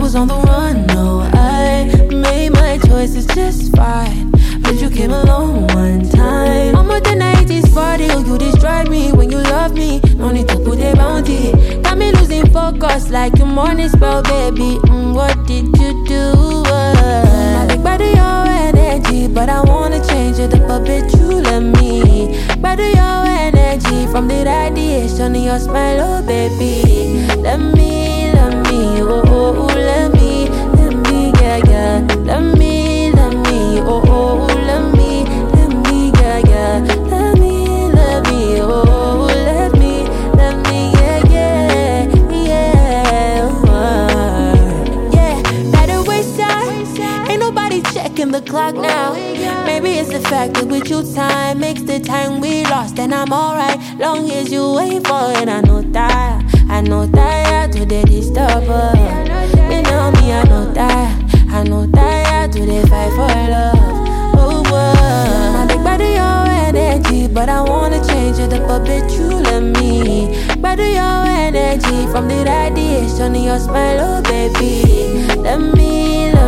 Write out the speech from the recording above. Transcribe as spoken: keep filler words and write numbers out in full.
was on the run, no, I made my choices just fine. But you came along one time. I'm a the nineties party, oh, you destroyed me when you love me. No need to put a bounty. Got me losing focus like your morning spell, baby. Mm, what did you do? Uh, my big body, your energy, but I wanna change it up a bit. You let me better your energy from the radiation in your smile, oh baby. Let me, let me, oh, oh, oh, let me, let me, yeah, yeah. Let me, let me, oh, oh, oh, let me, let me, yeah, yeah. Let me, let me, oh, oh, let me, let me, yeah, yeah, yeah. Uh, yeah, better waste time. Ain't nobody checking the clock now. Maybe it's the fact that with you time makes the time we lost, and I'm alright long as you wait for it. I know that, I know that to the disturber. You know me, I know that, I know that to the fight for love. Oh, oh. My big body, your energy, but I wanna change it up a bit. You let me better your energy from the radiation in your smile, oh baby. Let me. Let